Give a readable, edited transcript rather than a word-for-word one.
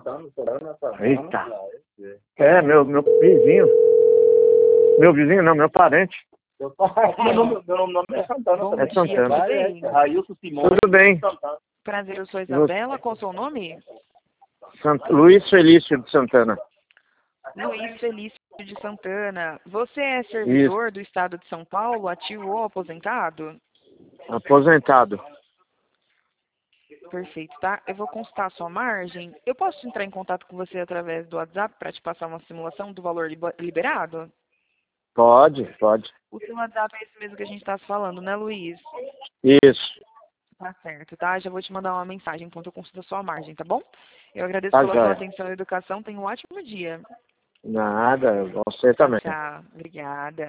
Eita. É, meu vizinho. Meu vizinho não, meu parente. Meu nome é Santana. É Também. Santana. Tudo bem? Railson Simões. Tudo bem. Santana. Prazer, eu sou Isabela. Qual o seu nome? Luiz Felício de Santana. Luiz Felício de Santana. Você é servidor do Estado de São Paulo, ativo ou aposentado? Aposentado. Perfeito, tá? Eu vou consultar a sua margem. Eu posso entrar em contato com você através do WhatsApp para te passar uma simulação do valor liberado? Pode. O seu WhatsApp é esse mesmo que a gente está falando, né, Luiz? Isso. Tá certo, tá? Já vou te mandar uma mensagem enquanto eu consulto a sua margem, tá bom? Eu agradeço Tá pela sua joia. atenção e educação. Tenha um ótimo dia. Nada, você também. Tchau. Obrigada.